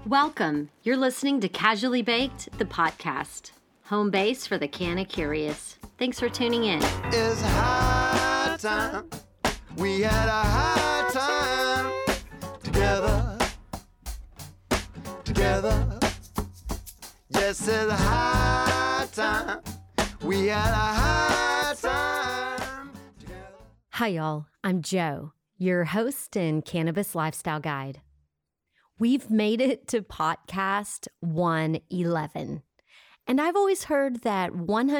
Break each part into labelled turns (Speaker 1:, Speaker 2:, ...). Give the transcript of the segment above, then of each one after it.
Speaker 1: Welcome. You're listening to Casually Baked, the podcast. Home base for the canna curious. Thanks for tuning in.
Speaker 2: It's high time. We had a high time together. Yes, it's high time. We had a high time together.
Speaker 1: Hi, y'all. I'm Jo, your host and cannabis lifestyle guide. We've made it to podcast 111. And I've always heard that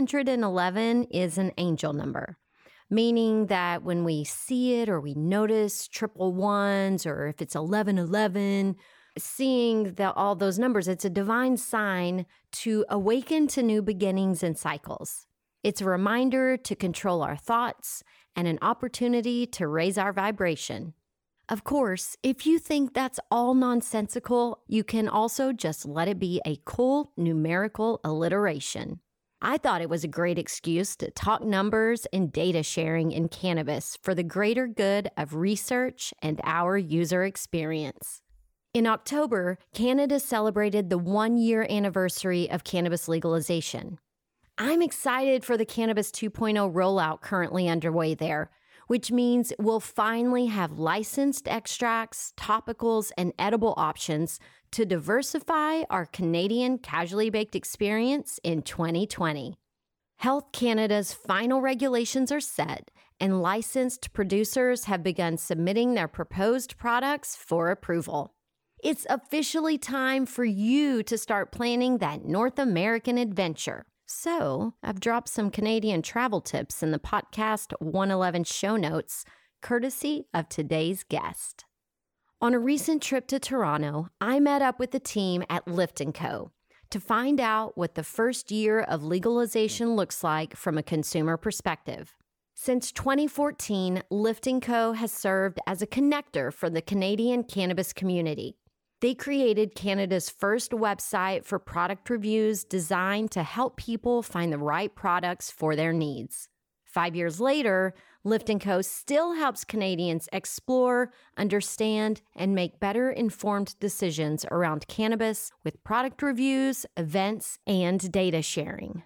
Speaker 1: 111 is an angel number, meaning that when we see it or we notice triple ones, or if it's 1111, seeing all those numbers, it's a divine sign to awaken to new beginnings and cycles. It's a reminder to control our thoughts and an opportunity to raise our vibration. Of course, if you think that's all nonsensical, you can also just let it be a cool numerical alliteration. I thought it was a great excuse to talk numbers and data sharing in cannabis for the greater good of research and our user experience. In October, Canada celebrated the 1-year anniversary of cannabis legalization. I'm excited for the Cannabis 2.0 rollout currently underway there, which means we'll finally have licensed extracts, topicals, and edible options to diversify our Canadian casually baked experience in 2020. Health Canada's final regulations are set, and licensed producers have begun submitting their proposed products for approval. It's officially time for you to start planning that North American adventure. So, I've dropped some Canadian travel tips in the podcast 111 show notes, courtesy of today's guest. On a recent trip to Toronto, I met up with the team at Lift & Co. to find out what the first year of legalization looks like from a consumer perspective. Since 2014, Lift & Co. has served as a connector for the Canadian cannabis community. They created Canada's first website for product reviews designed to help people find the right products for their needs. 5 years later, Lift & Co. still helps Canadians explore, understand, and make better informed decisions around cannabis with product reviews, events, and data sharing.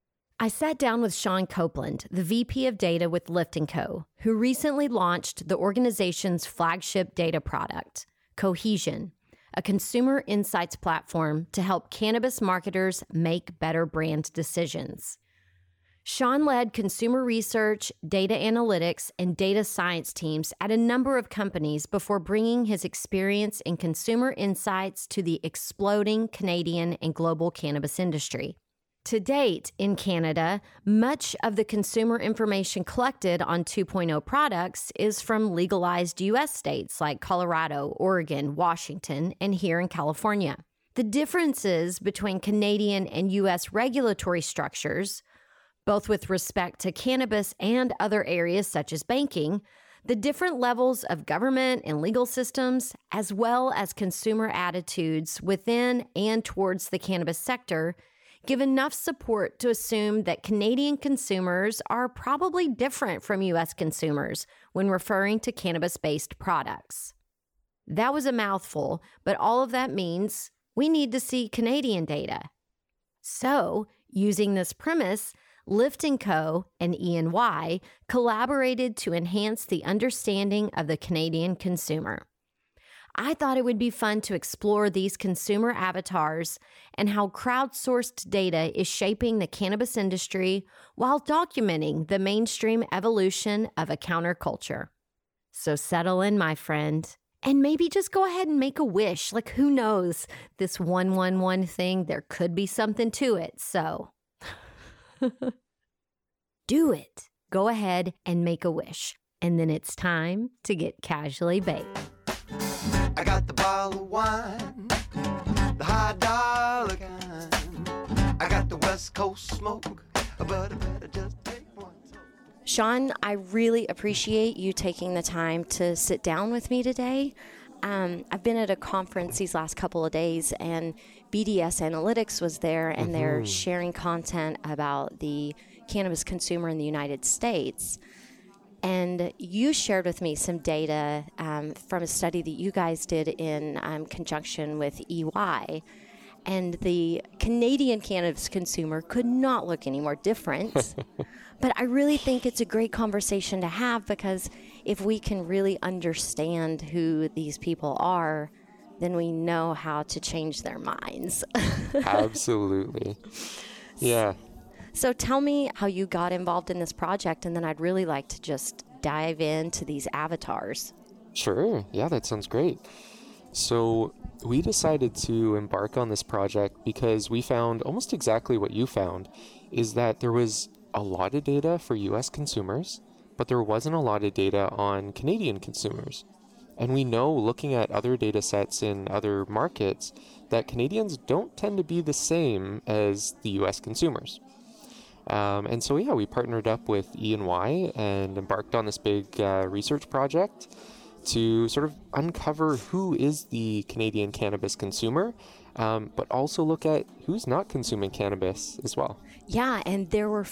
Speaker 1: I sat down with Sean Copeland, the VP of Data with Lift & Co., who recently launched the organization's flagship data product, Cohesion, a consumer insights platform to help cannabis marketers make better brand decisions. Sean led consumer research, data analytics, and data science teams at a number of companies before bringing his experience in consumer insights to the exploding Canadian and global cannabis industry. To date, in Canada, much of the consumer information collected on 2.0 products is from legalized U.S. states like Colorado, Oregon, Washington, and here in California. The differences between Canadian and U.S. regulatory structures, both with respect to cannabis and other areas such as banking, the different levels of government and legal systems, as well as consumer attitudes within and towards the cannabis sector, give enough support to assume that Canadian consumers are probably different from U.S. consumers when referring to cannabis-based products. That was a mouthful, but all of that means we need to see Canadian data. So, using this premise, Lift & Co. and E&Y collaborated to enhance the understanding of the Canadian consumer. I thought it would be fun to explore these consumer avatars and how crowdsourced data is shaping the cannabis industry while documenting the mainstream evolution of a counterculture. So settle in, my friend, and maybe just go ahead and make a wish. Like, who knows? This 111 thing, there could be something to it, so do it. Go ahead and make a wish. And then it's time to get casually baked.
Speaker 2: I got the bottle of wine, the high dollar kind. I got the West Coast smoke, but I better just take one.
Speaker 1: Sean, I really appreciate you taking the time to sit down with me today. I've been at a conference these last couple of days, and BDS Analytics was there, and they're sharing content about the cannabis consumer in the United States. And you shared with me some data from a study that you guys did in conjunction with EY. And the Canadian cannabis consumer could not look any more different. But I really think it's a great conversation to have, because if we can really understand who these people are, then we know how to change their minds.
Speaker 3: Absolutely. Yeah.
Speaker 1: So tell me how you got involved in this project, and then I'd really like to just dive into these avatars.
Speaker 3: Sure. Yeah, that sounds great. So we decided to embark on this project because we found almost exactly what you found, is that there was a lot of data for US consumers, but there wasn't a lot of data on Canadian consumers. And we know, looking at other data sets in other markets, that Canadians don't tend to be the same as the US consumers. And so, yeah, we partnered up with E&Y and embarked on this big research project to sort of uncover who is the Canadian cannabis consumer, but also look at who's not consuming cannabis as well.
Speaker 1: Yeah, and there were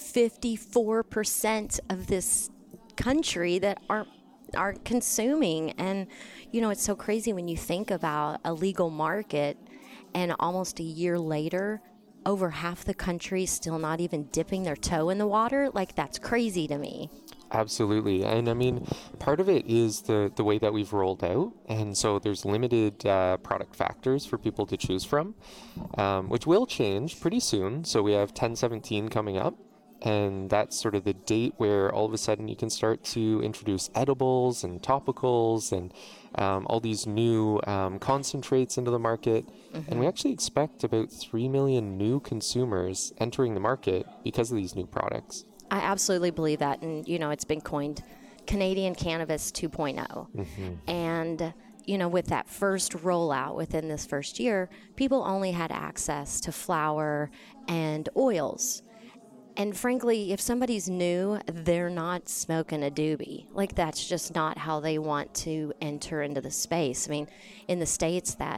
Speaker 1: 54% of this country that aren't consuming. And, you know, it's so crazy when you think about a legal market, and almost a year later, over half the country still not even dipping their toe in the water. Like, that's crazy to me.
Speaker 3: Absolutely. And I mean, part of it is the way that we've rolled out. And so there's limited product factors for people to choose from, which will change pretty soon. So we have 10/17 coming up. And that's sort of the date where all of a sudden you can start to introduce edibles and topicals and all these new concentrates into the market. Mm-hmm. And we actually expect about 3 million new consumers entering the market because of these new products.
Speaker 1: I absolutely believe that. And, you know, it's been coined Canadian Cannabis 2.0. Mm-hmm. And, you know, with that first rollout within this first year, people only had access to flower and oils. And frankly, if somebody's new, they're not smoking a doobie. Like, that's just not how they want to enter into the space. I mean, in the States, that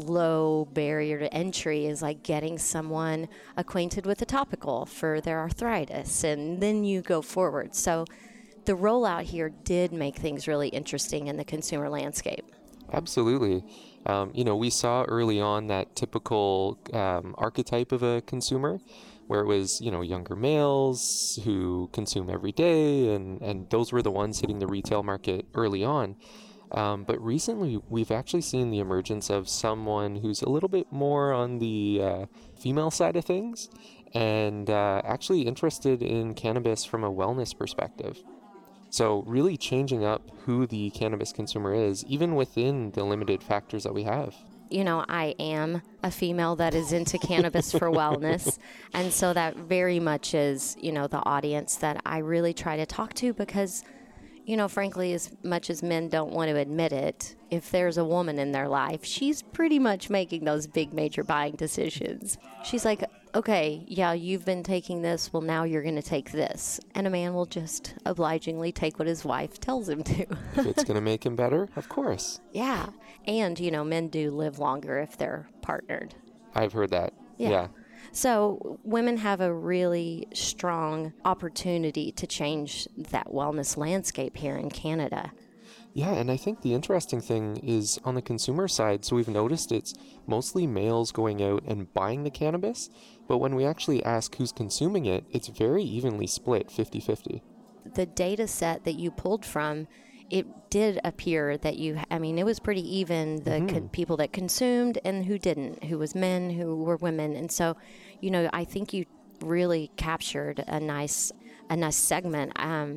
Speaker 1: low barrier to entry is like getting someone acquainted with a topical for their arthritis, and then you go forward. So the rollout here did make things really interesting in the consumer landscape.
Speaker 3: Absolutely. You know, we saw early on that typical archetype of a consumer, where it was, you know, younger males who consume every day, and those were the ones hitting the retail market early on. But recently, we've actually seen the emergence of someone who's a little bit more on the female side of things, and actually interested in cannabis from a wellness perspective. So really changing up who the cannabis consumer is, even within the limited factors that we have.
Speaker 1: You know, I am a female that is into cannabis for wellness. And so that very much is, you know, the audience that I really try to talk to, because, you know, frankly, as much as men don't want to admit it, if there's a woman in their life, she's pretty much making those big major buying decisions. She's like, okay, yeah, you've been taking this. Well, now you're going to take this. And a man will just obligingly take what his wife tells him to.
Speaker 3: If it's going to make him better, of course.
Speaker 1: Yeah. And, you know, men do live longer if they're partnered.
Speaker 3: I've heard that. Yeah.
Speaker 1: So women have a really strong opportunity to change that wellness landscape here in Canada.
Speaker 3: Yeah, and I think the interesting thing is on the consumer side, so we've noticed it's mostly males going out and buying the cannabis, but when we actually ask who's consuming it, it's very evenly split, 50-50.
Speaker 1: The data set that you pulled from, it did appear that it was pretty even, the people that consumed and who didn't, who was men, who were women. And so, you know, I think you really captured a nice segment.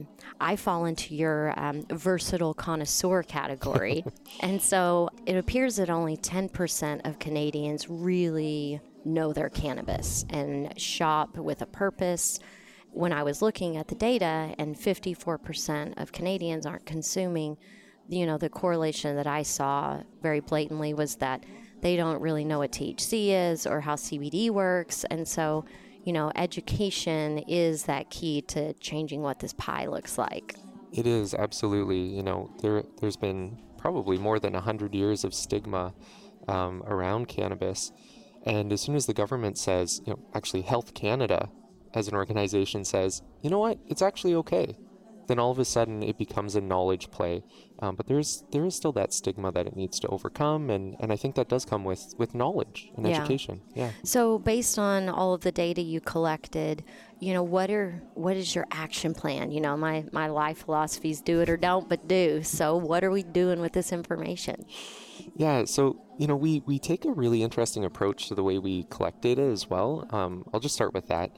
Speaker 1: I fall into your versatile connoisseur category. And so it appears that only 10% of Canadians really know their cannabis and shop with a purpose. When I was looking at the data and 54% of Canadians aren't consuming, you know, the correlation that I saw very blatantly was that they don't really know what THC is or how CBD works. And so, you know, education is that key to changing what this pie looks like.
Speaker 3: It is, absolutely. You know, there's been probably more than 100 years of stigma around cannabis. And as soon as the government says, you know, actually Health Canada as an organization says, you know what, it's actually okay. then all of a sudden it becomes a knowledge play. But there is still that stigma that it needs to overcome, and I think that does come with knowledge and education. Yeah.
Speaker 1: So based on all of the data you collected, what is your action plan? My life philosophy is do it or don't, but do. So what are we doing with this information?
Speaker 3: Yeah, so, we take a really interesting approach to the way we collect data as well. I'll just start with that.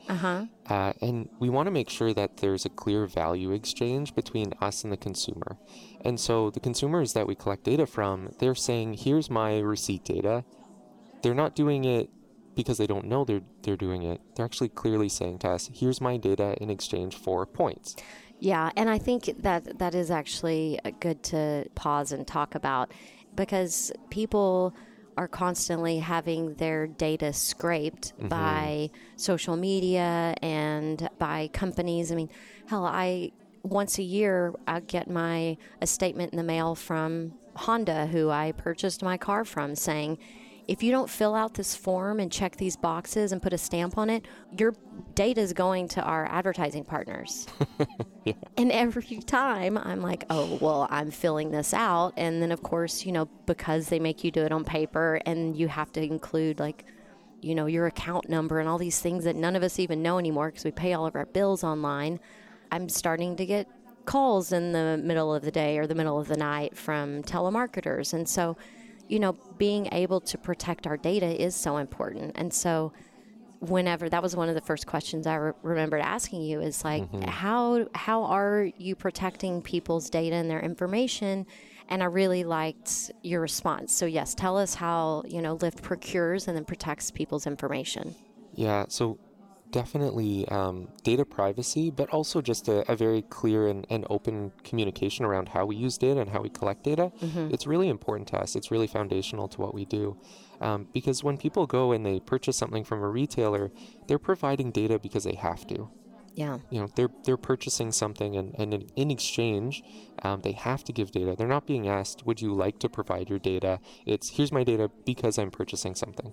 Speaker 3: And we want to make sure that there's a clear value exchange between us and the consumer. And so the consumers that we collect data from, they're saying, here's my receipt data. They're not doing it because they don't know they're doing it. They're actually clearly saying to us, here's my data in exchange for points.
Speaker 1: Yeah, and I think that is actually good to pause and talk about, because people are constantly having their data scraped by social media and by companies. I mean, hell, once a year, I get a statement in the mail from Honda, who I purchased my car from, saying, if you don't fill out this form and check these boxes and put a stamp on it, your data is going to our advertising partners. Yeah. And every time I'm like, oh, well, I'm filling this out. And then, of course, because they make you do it on paper and you have to include your account number and all these things that none of us even know anymore because we pay all of our bills online, I'm starting to get calls in the middle of the day or the middle of the night from telemarketers. And so, being able to protect our data is so important. And so that was one of the first questions I remembered asking you is how are you protecting people's data and their information? And I really liked your response. So yes, tell us how, Lyft procures and then protects people's information.
Speaker 3: Yeah, so definitely data privacy, but also just a very clear and open communication around how we use data and how we collect data. It's really important to us. It's really foundational to what we do. Because when people go and they purchase something from a retailer, they're providing data because they have to.
Speaker 1: Yeah.
Speaker 3: They're purchasing something and in exchange, they have to give data. They're not being asked, would you like to provide your data? It's, here's my data because I'm purchasing something.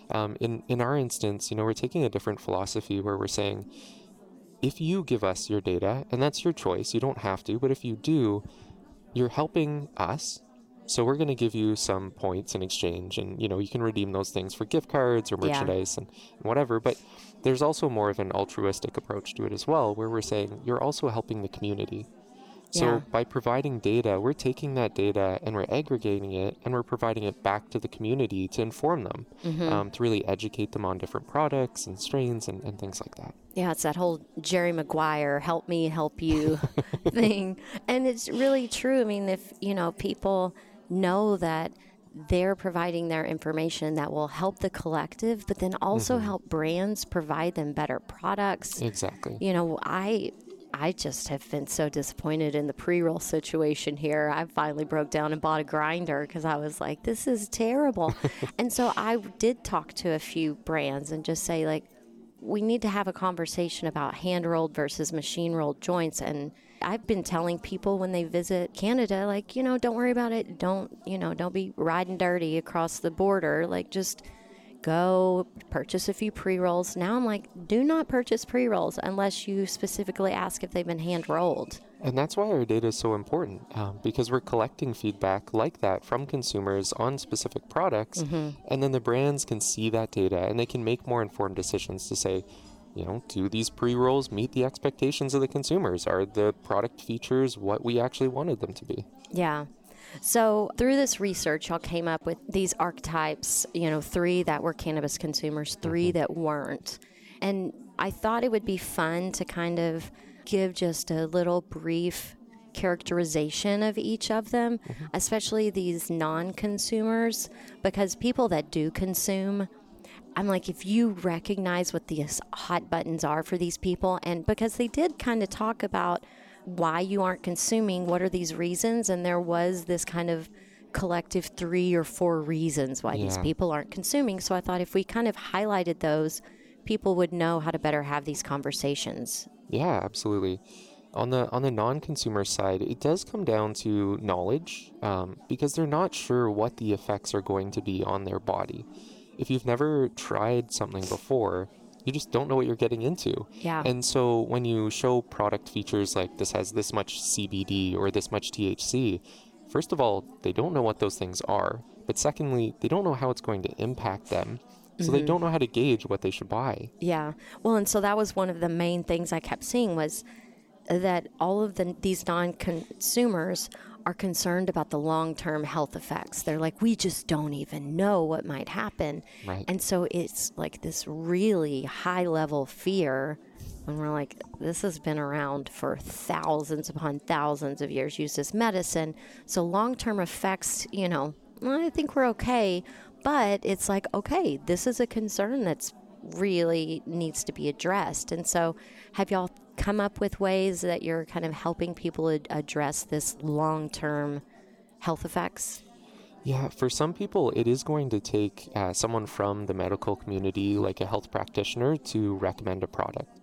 Speaker 3: In our instance, we're taking a different philosophy where we're saying, if you give us your data, and that's your choice, you don't have to, but if you do, you're helping us. So we're going to give you some points in exchange, and you can redeem those things for gift cards or merchandise and whatever. But there's also more of an altruistic approach to it as well, where we're saying you're also helping the community. So by providing data, we're taking that data and we're aggregating it and we're providing it back to the community to inform them, to really educate them on different products and strains and things like that.
Speaker 1: Yeah, it's that whole Jerry Maguire, help me, help you thing. And it's really true. I mean, if, people know that they're providing their information that will help the collective, but then also help brands provide them better products.
Speaker 3: Exactly.
Speaker 1: I just have been so disappointed in the pre-roll situation here. I finally broke down and bought a grinder because I was like, this is terrible. And so I did talk to a few brands and just say, we need to have a conversation about hand-rolled versus machine-rolled joints. And I've been telling people when they visit Canada, don't worry about it. Don't be riding dirty across the border. Just go purchase a few pre-rolls. Now I'm like, do not purchase pre-rolls unless you specifically ask if they've been hand-rolled.
Speaker 3: And that's why our data is so important, because we're collecting feedback like that from consumers on specific products, and then the brands can see that data and they can make more informed decisions to say, do these pre-rolls meet the expectations of the consumers? Are the product features what we actually wanted them to be?
Speaker 1: Yeah. So through this research, y'all came up with these archetypes, 3 that were cannabis consumers, 3 that weren't. And I thought it would be fun to kind of give just a little brief characterization of each of them, especially these non-consumers, because people that do consume, I'm like, if you recognize what these hot buttons are for these people, and because they did kind of talk about why you aren't consuming, what are these reasons, and there was this kind of collective 3 or 4 reasons why these people aren't consuming. So I thought if we kind of highlighted those, people would know how to better have these conversations.
Speaker 3: Yeah, absolutely. On the non-consumer side, it does come down to knowledge, because they're not sure what the effects are going to be on their body. If you've never tried something before, you just don't know what you're getting into.
Speaker 1: Yeah.
Speaker 3: And so when you show product features like this has this much CBD or this much THC, first of all, they don't know what those things are. But secondly, they don't know how it's going to impact them. So they don't know how to gauge what they should buy.
Speaker 1: Yeah. Well, and so that was one of the main things I kept seeing was that all of these non-consumers are concerned about the long-term health effects. They're like, we just don't even know what might happen.
Speaker 3: Right.
Speaker 1: And so it's like this really high-level fear when we're like, this has been around for thousands upon thousands of years, used as medicine. So long-term effects, you know, I think we're okay. But it's like, okay, this is a concern that's really needs to be addressed. And so have y'all come up with ways that you're kind of helping people address this long-term health effects?
Speaker 3: Yeah, for some people, it is going to take someone from the medical community, like a health practitioner, to recommend a product.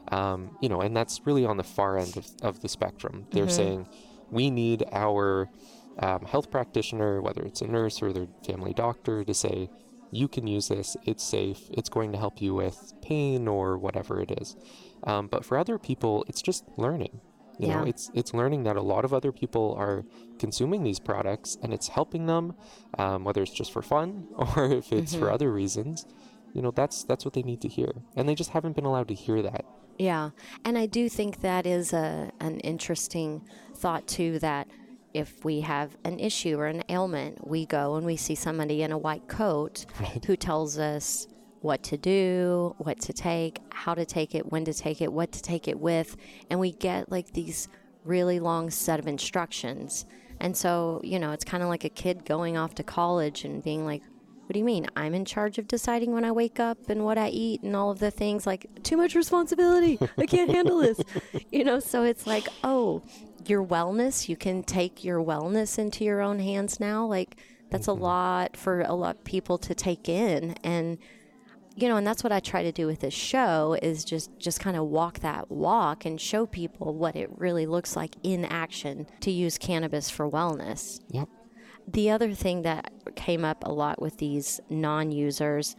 Speaker 3: You know, and that's really on the far end of the spectrum. They're saying, we need our health practitioner, whether it's a nurse or their family doctor, to say, you can use this, it's safe, it's going to help you with pain or whatever it is. But for other people, it's just learning. You know, it's learning that a lot of other people are consuming these products and it's helping them, whether it's just for fun or if it's for other reasons. You know, that's what they need to hear. And they just haven't been allowed to hear that.
Speaker 1: Yeah. And I do think that is an interesting thought too, that if we have an issue or an ailment, we go and we see somebody in a white coat who tells us what to do, what to take, how to take it, when to take it, what to take it with. And we get like these really long set of instructions. And so, you know, it's kind of like a kid going off to college and being like, what do you mean? I'm in charge of deciding when I wake up and what I eat and all of the things, like too much responsibility. I can't handle this. You know, so it's like, oh, your wellness, you can take your wellness into your own hands now. Like that's a lot for a lot of people to take in. And, you know, and that's what I try to do with this show is just kind of walk that walk and show people what it really looks like in action to use cannabis for wellness.
Speaker 3: Yep.
Speaker 1: The other thing that came up a lot with these non-users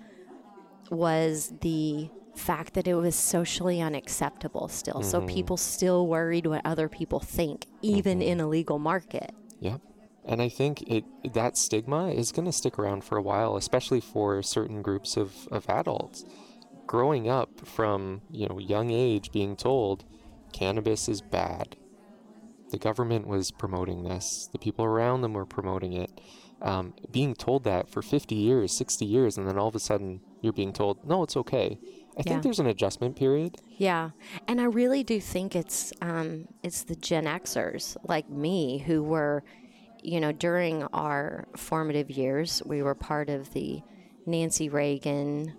Speaker 1: was the fact that it was socially unacceptable still. So people still worried what other people think, even in a legal market.
Speaker 3: Yep. And I think that stigma is going to stick around for a while, especially for certain groups of adults. Growing up from, you know, young age being told cannabis is bad. The government was promoting this. The people around them were promoting it. Being told that for 50 years, 60 years, and then all of a sudden you're being told, no, it's okay. I think there's an adjustment period.
Speaker 1: Yeah. And I really do think it's the Gen Xers like me who were, you know, during our formative years, we were part of the Nancy Reagan,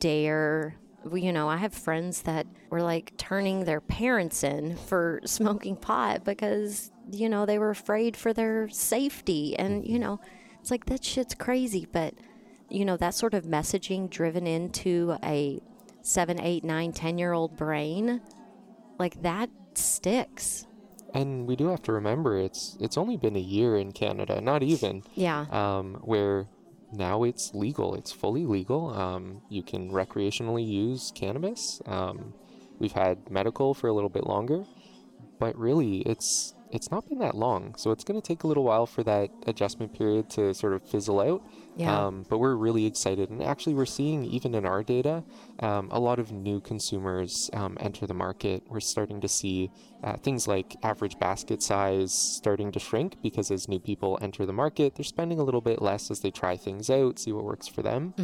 Speaker 1: DARE. You know, I have friends that were like turning their parents in for smoking pot because, you know, they were afraid for their safety. And, you know, it's like that shit's crazy. But, you know, that sort of messaging driven into a 7, 8, 9, 10-year-old brain, like that sticks.
Speaker 3: And we do have to remember it's only been a year in Canada, not even.
Speaker 1: Yeah.
Speaker 3: Where now it's legal. It's fully legal. You can recreationally use cannabis. We've had medical for a little bit longer, but really it's not been that long. So it's going to take a little while for that adjustment period to sort of fizzle out.
Speaker 1: Yeah.
Speaker 3: But we're really excited. And actually we're seeing, even in our data, a lot of new consumers enter the market. We're starting to see things like average basket size starting to shrink because as new people enter the market, they're spending a little bit less as they try things out, see what works for them.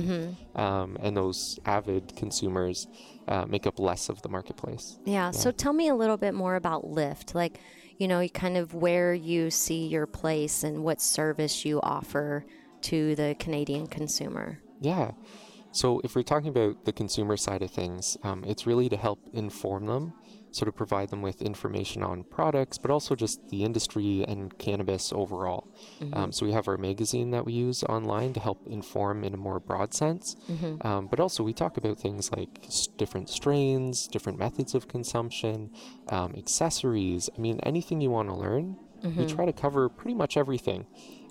Speaker 3: And those avid consumers make up less of the marketplace.
Speaker 1: Yeah. So tell me a little bit more about Lyft. Like, you know, kind of where you see your place and what service you offer to the Canadian consumer.
Speaker 3: Yeah. So if we're talking about the consumer side of things, it's really to help inform them, so to provide them with information on products, but also just the industry and cannabis overall. So we have our magazine that we use online to help inform in a more broad sense. But also we talk about things like different strains, different methods of consumption, accessories. I mean, anything you want to learn, we try to cover pretty much everything.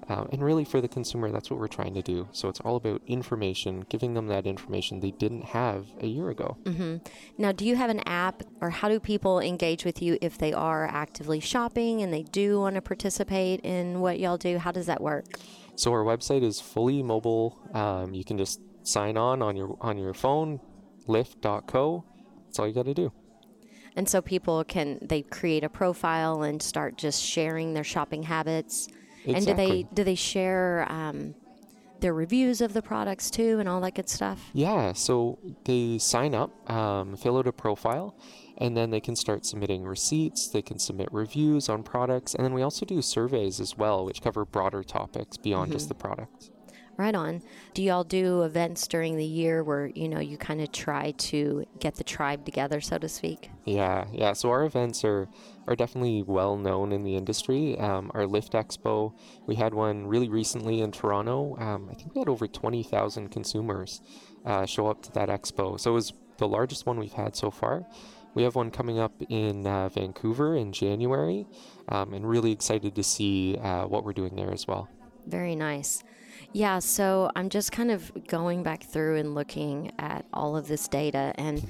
Speaker 3: And really for the consumer, that's what we're trying to do. So it's all about information, giving them that information they didn't have a year ago.
Speaker 1: Now, do you have an app, or how do people engage with you if they are actively shopping and they do want to participate in what y'all do? How does that work?
Speaker 3: So our website is fully mobile. You can just sign on your phone, lift.co. That's all you got to do.
Speaker 1: And so people they create a profile and start just sharing their shopping habits.
Speaker 3: Exactly.
Speaker 1: And do they share their reviews of the products too and all that good stuff?
Speaker 3: Yeah, so they sign up, fill out a profile, and then they can start submitting receipts. They can submit reviews on products. And then we also do surveys as well, which cover broader topics beyond just the product.
Speaker 1: Right on. Do y'all do events during the year where, you kind of try to get the tribe together, so to speak?
Speaker 3: Yeah. So our events are definitely well known in the industry. Our Lift Expo, we had one really recently in Toronto. I think we had over 20,000 consumers show up to that expo. So it was the largest one we've had so far. We have one coming up in Vancouver in January, and really excited to see what we're doing there as well.
Speaker 1: Very nice. Yeah, so I'm just kind of going back through and looking at all of this data. And,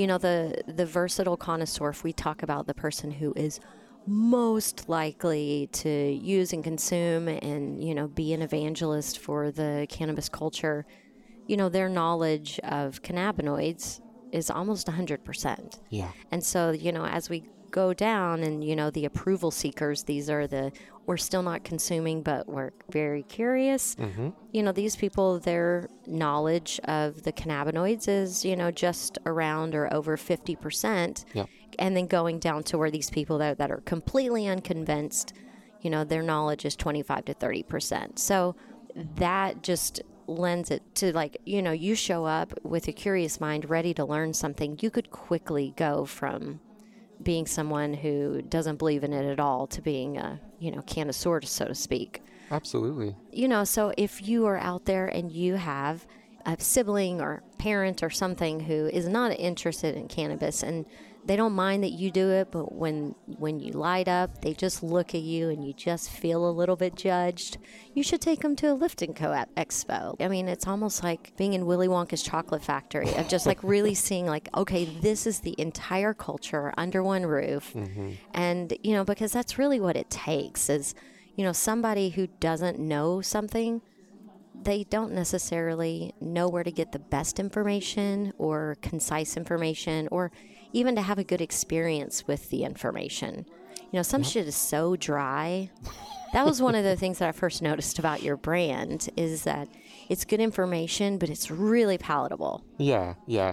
Speaker 1: the versatile connoisseur, if we talk about the person who is most likely to use and consume and, be an evangelist for the cannabis culture, their knowledge of cannabinoids is almost 100%.
Speaker 3: Yeah.
Speaker 1: And so, as we go down and, the approval seekers, these are we're still not consuming, but we're very curious. These people, their knowledge of the cannabinoids is, just around or over 50%.
Speaker 3: Yeah.
Speaker 1: And then going down to where these people that are completely unconvinced, their knowledge is 25 to 30%. So that just lends it to you show up with a curious mind, ready to learn something. You could quickly go from being someone who doesn't believe in it at all to being a, connoisseur, so to speak.
Speaker 3: Absolutely.
Speaker 1: So if you are out there and you have a sibling or parent or something who is not interested in cannabis and they don't mind that you do it, but when you light up, they just look at you and you just feel a little bit judged, you should take them to a Lift & Co. Expo. I mean, it's almost like being in Willy Wonka's chocolate factory of just really seeing okay, this is the entire culture under one roof. And, because that's really what it takes is, somebody who doesn't know something, they don't necessarily know where to get the best information or concise information or even to have a good experience with the information. Some shit is so dry. That was one of the things that I first noticed about your brand is that it's good information, but it's really palatable.
Speaker 3: Yeah.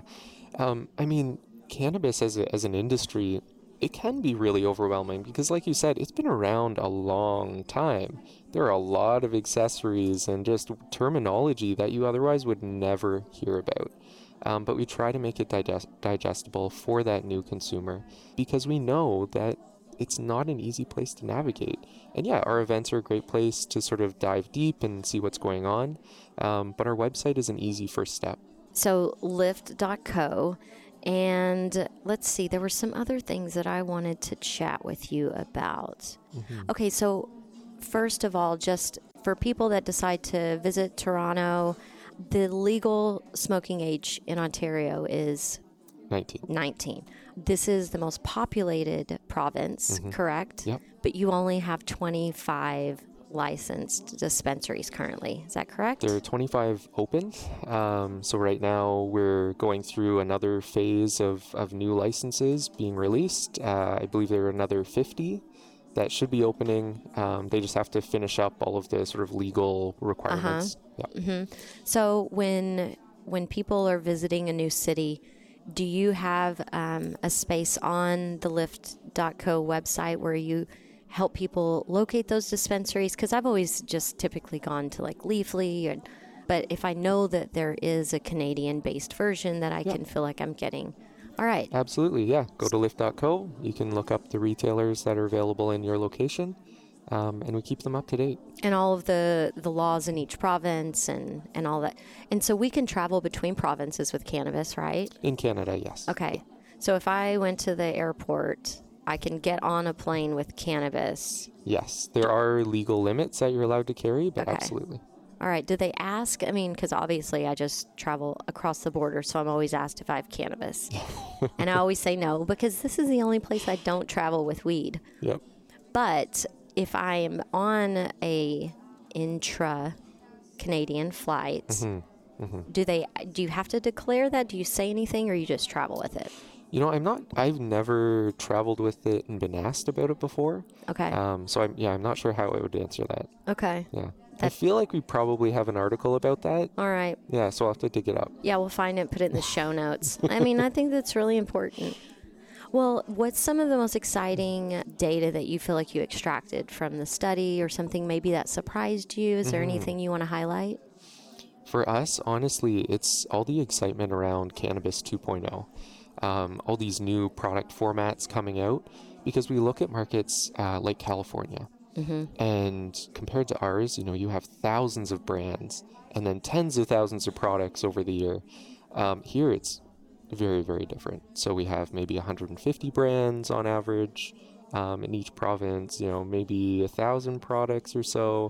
Speaker 3: I mean, cannabis as an industry, it can be really overwhelming because, like you said, it's been around a long time. There are a lot of accessories and just terminology that you otherwise would never hear about. But we try to make it digestible for that new consumer because we know that it's not an easy place to navigate. And yeah, our events are a great place to sort of dive deep and see what's going on. But our website is an easy first step.
Speaker 1: So lift.co. And let's see, there were some other things that I wanted to chat with you about. Okay, so first of all, just for people that decide to visit Toronto, the legal smoking age in Ontario is 19. This is the most populated province, correct?
Speaker 3: Yep.
Speaker 1: But you only have 25 licensed dispensaries currently. Is that correct?
Speaker 3: There are 25 open. So right now we're going through another phase of new licenses being released. I believe there are another 50 that should be opening. They just have to finish up all of the sort of legal requirements.
Speaker 1: So when people are visiting a new city, do you have a space on the Lift.co website where you help people locate those dispensaries? Because I've always just typically gone to Leafly, but if I know that there is a Canadian-based version that I can feel like I'm getting. All right.
Speaker 3: Absolutely, yeah. Go to Lift.co. You can look up the retailers that are available in your location, and we keep them up to date.
Speaker 1: And all of the laws in each province and all that. And so we can travel between provinces with cannabis, right?
Speaker 3: In Canada, yes.
Speaker 1: Okay. So if I went to the airport I can get on a plane with cannabis.
Speaker 3: Yes, there are legal limits that you're allowed to carry, but
Speaker 1: Okay.
Speaker 3: absolutely.
Speaker 1: All right. Did they ask? I mean, because obviously I just travel across the border, so I'm always asked if I have cannabis. And I always say no, because this is the only place I don't travel with weed.
Speaker 3: Yep.
Speaker 1: But if I am on a intra-Canadian flight, do you have to declare that? Do you say anything, or you just travel with it?
Speaker 3: You know, I've never traveled with it and been asked about it before.
Speaker 1: Okay.
Speaker 3: So I'm not sure how I would answer that.
Speaker 1: Okay.
Speaker 3: Yeah. I feel like we probably have an article about that.
Speaker 1: All right.
Speaker 3: Yeah, so I'll have to dig it up.
Speaker 1: Yeah, we'll find it, put it in the show notes. I mean, I think that's really important. Well, what's some of the most exciting data that you feel like you extracted from the study, or something maybe that surprised you? Is there anything you want to highlight?
Speaker 3: For us, honestly, it's all the excitement around Cannabis 2.0. All these new product formats coming out, because we look at markets like California. And compared to ours, you know, you have thousands of brands and then tens of thousands of products over the year. Here, it's very, very different. So we have maybe 150 brands on average in each province, you know, maybe 1,000 products or so.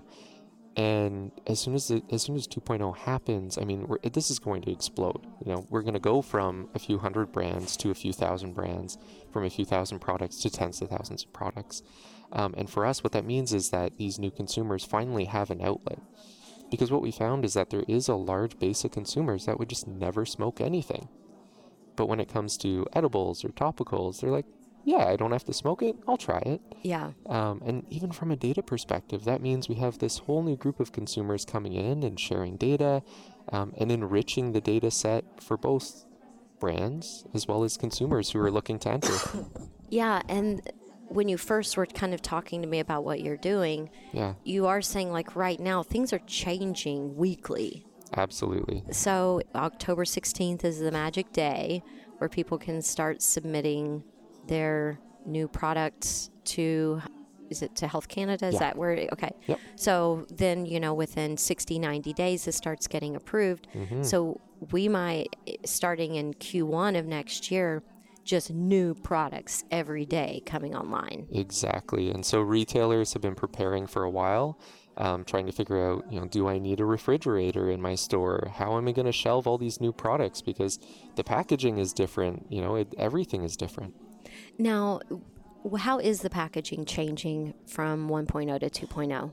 Speaker 3: And as soon as 2.0 happens, I mean, this is going to explode. You know, we're going to go from a few hundred brands to a few thousand brands, from a few thousand products to tens of thousands of products. And for us, what that means is that these new consumers finally have an outlet. Because what we found is that there is a large base of consumers that would just never smoke anything. But when it comes to edibles or topicals, they're like, yeah, I don't have to smoke it. I'll try it.
Speaker 1: Yeah.
Speaker 3: And even from a data perspective, that means we have this whole new group of consumers coming in and sharing data and enriching the data set for both brands as well as consumers who are looking to enter.
Speaker 1: Yeah, and when you first were kind of talking to me about what you're doing,
Speaker 3: Yeah,
Speaker 1: you are saying, like, right now things are changing weekly.
Speaker 3: absolutely.
Speaker 1: So October 16th is the magic day where people can start submitting their new products to, is it to Health Canada? Is
Speaker 3: Yeah.
Speaker 1: that where? Okay.
Speaker 3: Yep.
Speaker 1: So then, you know, within 60, 90 days, this starts getting approved. So we might, starting in Q1 of next year, just new products every day coming online.
Speaker 3: Exactly. And so retailers have been preparing for a while, trying to figure out, you know, do I need a refrigerator in my store? How am I going to shelve all these new products? Because the packaging is different, you know, everything is different.
Speaker 1: Now, how is the packaging changing from 1.0 to 2.0?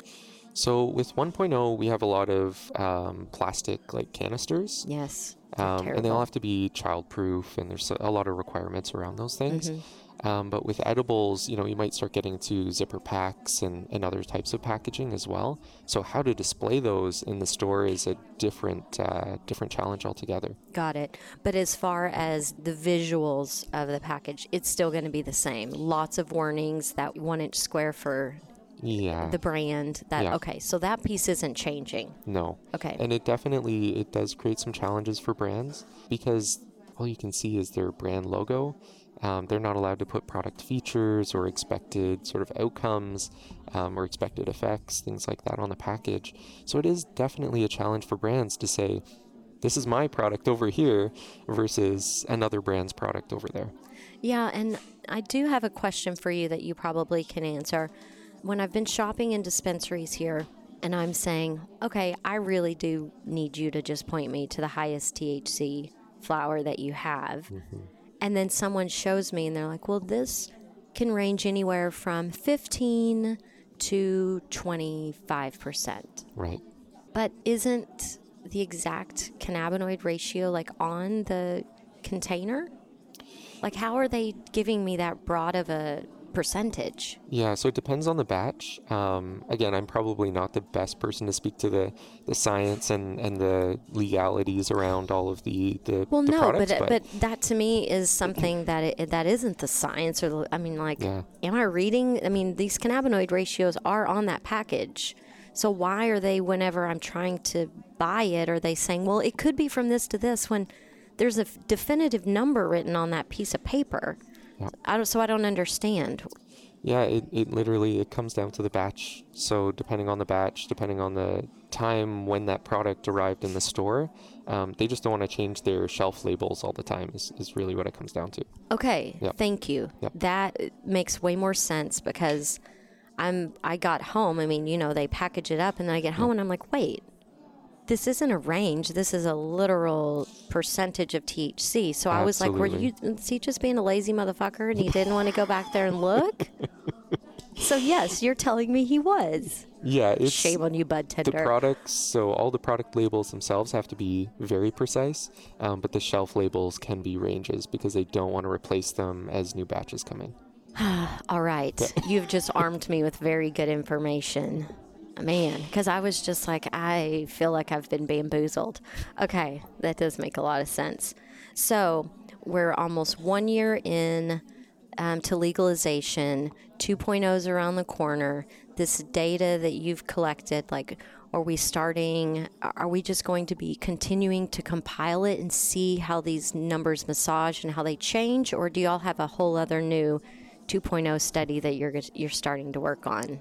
Speaker 3: So with 1.0, we have a lot of plastic like canisters.
Speaker 1: Yes.
Speaker 3: And they
Speaker 1: terrible.
Speaker 3: all have to be child-proof, and there's a lot of requirements around those things. But with edibles, you know, you might start getting to zipper packs and other types of packaging as well. So how to display those in the store is a different challenge altogether.
Speaker 1: Got it. But as far as the visuals of the package, it's still going to be the same. Lots of warnings, that 1-inch square for
Speaker 3: Yeah.
Speaker 1: the brand. That
Speaker 3: Yeah.
Speaker 1: Okay, so that piece isn't changing.
Speaker 3: No.
Speaker 1: Okay.
Speaker 3: And it does create some challenges for brands, because all you can see is their brand logo. They're not allowed to put product features or expected sort of outcomes or expected effects, things like that on the package. So it is definitely a challenge for brands to say, this is my product over here versus another brand's product over there.
Speaker 1: Yeah, and I do have a question for you that you probably can answer. When I've been shopping in dispensaries here, and I'm saying, okay, I really do need you to just point me to the highest THC flower that you have. And then someone shows me and they're like, well, this can range anywhere from 15 to 25%.
Speaker 3: Right.
Speaker 1: But isn't the exact cannabinoid ratio like on the container? Like, how are they giving me that broad of a percentage?
Speaker 3: Yeah, so it depends on the batch. Again, I'm probably not the best person to speak to the science and the legalities around all of the
Speaker 1: Well,
Speaker 3: the
Speaker 1: no,
Speaker 3: products,
Speaker 1: but that to me is something that isn't the science, or I mean, like,
Speaker 3: Yeah.
Speaker 1: am I reading? I mean, these cannabinoid ratios are on that package. So why are they, whenever I'm trying to buy it, are they saying, well, it could be from this to this, when there's a definitive number written on that piece of paper?
Speaker 3: Yeah.
Speaker 1: I don't understand.
Speaker 3: Yeah, it literally, it comes down to the batch. So depending on the batch, depending on the time when that product arrived in the store, They just don't want to change their shelf labels all the time is really what it comes down to.
Speaker 1: Okay,
Speaker 3: Yep.
Speaker 1: thank you.
Speaker 3: Yep.
Speaker 1: That makes way more sense because I got home. I mean, they package it up and then I get home and I'm like, wait, this isn't a range. This is a literal percentage of THC. So I was like, is he just being a lazy motherfucker and he didn't want to go back there and look? So yes, you're telling me he was.
Speaker 3: Yeah, it's
Speaker 1: shame on you, bud tender.
Speaker 3: The products, so all the product labels themselves have to be very precise, but the shelf labels can be ranges because they don't want to replace them as new batches come in.
Speaker 1: All right. You've just armed me with very good information. Man, because I was just like, I feel like I've been bamboozled. Okay, that does make a lot of sense. So we're almost 1 year in to legalization. 2.0 is around the corner. This data that you've collected, are we just going to be continuing to compile it and see how these numbers massage and how they change? Or do y'all have a whole other new 2.0 study that you're starting to work on?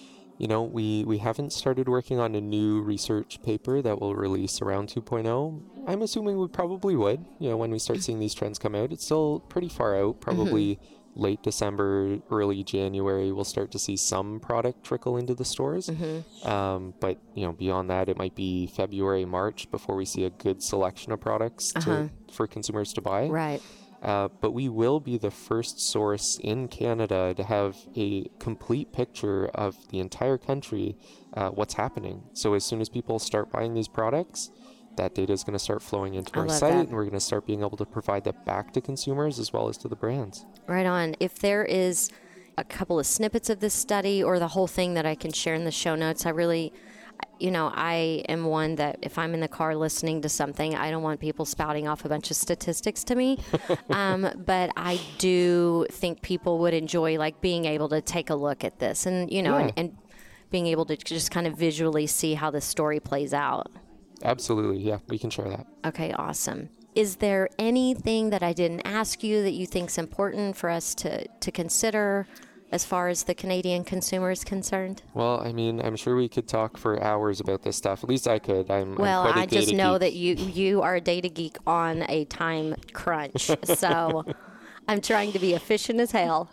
Speaker 3: We haven't started working on a new research paper that will release around 2.0. I'm assuming we probably would, when we start seeing these trends come out. It's still pretty far out, probably late December, early January, we'll start to see some product trickle into the stores. But, beyond that, it might be February, March before we see a good selection of products for consumers to buy.
Speaker 1: Right.
Speaker 3: But we will be the first source in Canada to have a complete picture of the entire country, what's happening. So as soon as people start buying these products, that data is going to start flowing into our site, and we're going to start being able to provide that back to consumers as well as to the brands.
Speaker 1: Right on. If there is a couple of snippets of this study or the whole thing that I can share in the show notes, I really... I am one that if I'm in the car listening to something, I don't want people spouting off a bunch of statistics to me. But I do think people would enjoy being able to take a look at this and, and being able to just kind of visually see how the story plays out.
Speaker 3: Absolutely. Yeah, we can share that.
Speaker 1: Okay, awesome. Is there anything that I didn't ask you that you think is important for us to consider as far as the Canadian consumer is concerned?
Speaker 3: Well, I'm sure we could talk for hours about this stuff. At least I could. I'm quite a
Speaker 1: I just know
Speaker 3: geek.
Speaker 1: that you are a data geek on a time crunch. So I'm trying to be efficient as hell.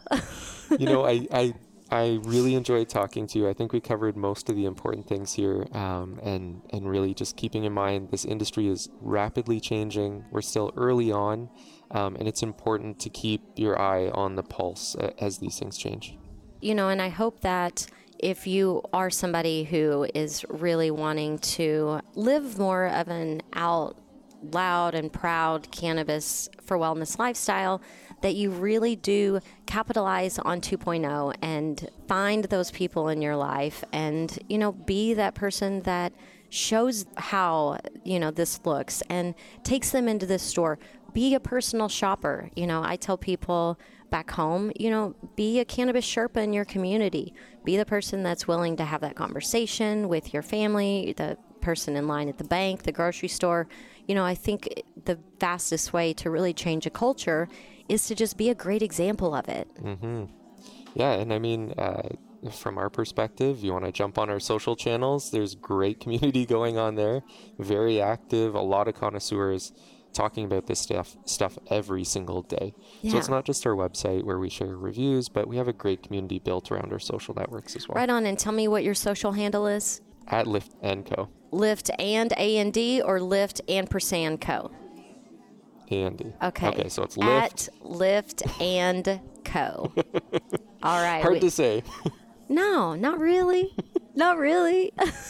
Speaker 3: I really enjoyed talking to you. I think we covered most of the important things here, and really just keeping in mind this industry is rapidly changing. We're still early on, and it's important to keep your eye on the pulse as these things change.
Speaker 1: And I hope that if you are somebody who is really wanting to live more of an out loud and proud cannabis for wellness lifestyle, that you really do capitalize on 2.0 and find those people in your life and, be that person that shows how, this looks and takes them into this store. Be a personal shopper. I tell people back home, be a cannabis Sherpa in your community. Be the person that's willing to have that conversation with your family, the person in line at the bank, the grocery store. I think the fastest way to really change a culture is to just be a great example of it.
Speaker 3: Mm-hmm. Yeah, and from our perspective, you want to jump on our social channels, there's great community going on there, very active, a lot of connoisseurs talking about this stuff every single day. Yeah. So it's not just our website where we share reviews, but we have a great community built around our social networks as well.
Speaker 1: Right on, and tell me what your social handle is.
Speaker 3: At Lift and Co.
Speaker 1: Lift and A&D or Lift and % Co?
Speaker 3: A&D.
Speaker 1: Okay,
Speaker 3: so it's Lift.
Speaker 1: At Lift and Co. All right.
Speaker 3: Hard to say.
Speaker 1: No, not really. Not really.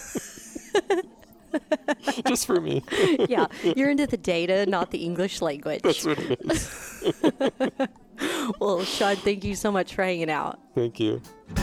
Speaker 3: Just for me.
Speaker 1: Yeah, you're into the data, not the English language.
Speaker 3: That's what it is.
Speaker 1: Well, Sean, thank you so much for hanging out.
Speaker 3: Thank you.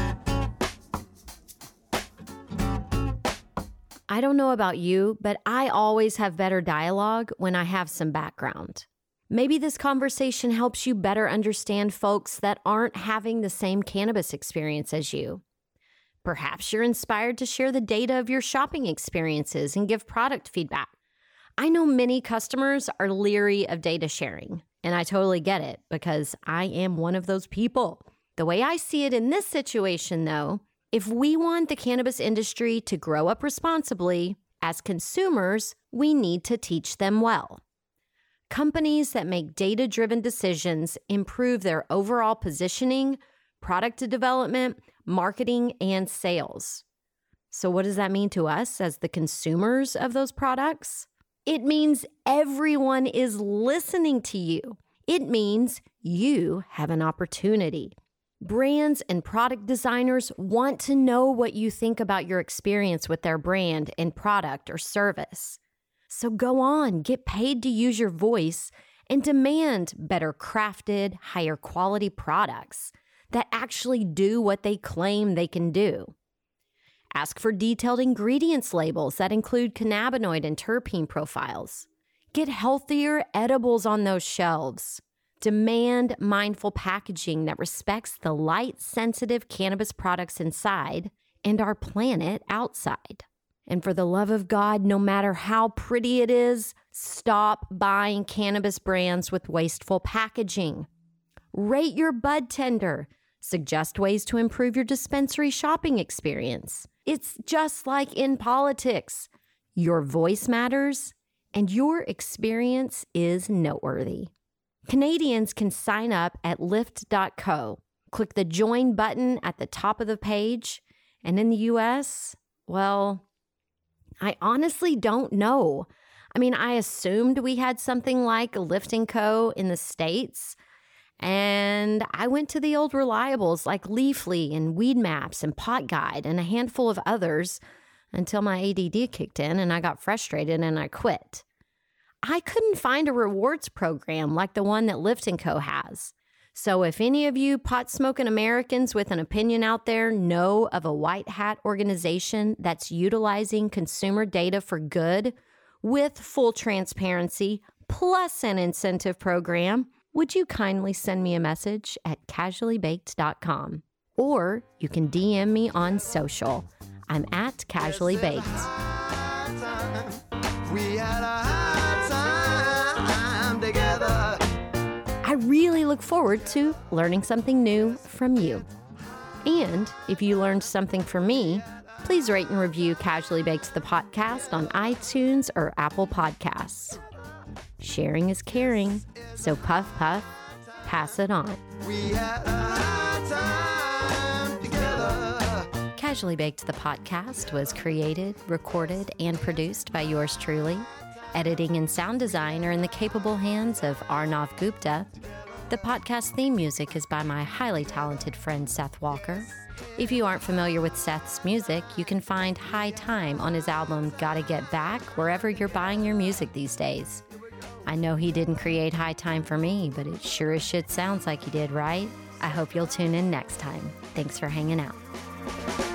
Speaker 1: I don't know about you, but I always have better dialogue when I have some background. Maybe this conversation helps you better understand folks that aren't having the same cannabis experience as you. Perhaps you're inspired to share the data of your shopping experiences and give product feedback. I know many customers are leery of data sharing, and I totally get it because I am one of those people. The way I see it in this situation, though, if we want the cannabis industry to grow up responsibly, As consumers, we need to teach them well. Companies that make data-driven decisions improve their overall positioning, product development, marketing, and sales. So what does that mean to us as the consumers of those products? It means everyone is listening to you. It means you have an opportunity. Brands and product designers want to know what you think about your experience with their brand and product or service. So go on, get paid to use your voice and demand better crafted, higher quality products that actually do what they claim they can do. Ask for detailed ingredients labels that include cannabinoid and terpene profiles. Get healthier edibles on those shelves. Demand mindful packaging that respects the light-sensitive cannabis products inside and our planet outside. And for the love of God, no matter how pretty it is, stop buying cannabis brands with wasteful packaging. Rate your bud tender. Suggest ways to improve your dispensary shopping experience. It's just like in politics. Your voice matters, and your experience is noteworthy. Canadians can sign up at Lyft.co. Click the join button at the top of the page. And in the U.S., well, I honestly don't know. I assumed we had something like Lyft & Co. in the States. And I went to the old reliables like Leafly and Weed Maps and Pot Guide and a handful of others until my ADD kicked in and I got frustrated and I quit. I couldn't find a rewards program like the one that Lyft & Co. has. So if any of you pot-smoking Americans with an opinion out there know of a white hat organization that's utilizing consumer data for good with full transparency plus an incentive program, would you kindly send me a message at casuallybaked.com? Or you can DM me on social. I'm at Casually Baked.
Speaker 2: We had a high time together.
Speaker 1: I really look forward to learning something new from you. And if you learned something from me, please rate and review Casually Baked the podcast on iTunes or Apple Podcasts. Sharing is caring, so puff, puff, pass it on.
Speaker 2: We had a high time together.
Speaker 1: Casually Baked the podcast was created, recorded, and produced by yours truly. Editing and sound design are in the capable hands of Arnav Gupta. The podcast theme music is by my highly talented friend Seth Walker. If you aren't familiar with Seth's music, you can find High Time on his album Gotta Get Back wherever you're buying your music these days. I know he didn't create High Time for me, but it sure as shit sounds like he did, right? I hope you'll tune in next time. Thanks for hanging out.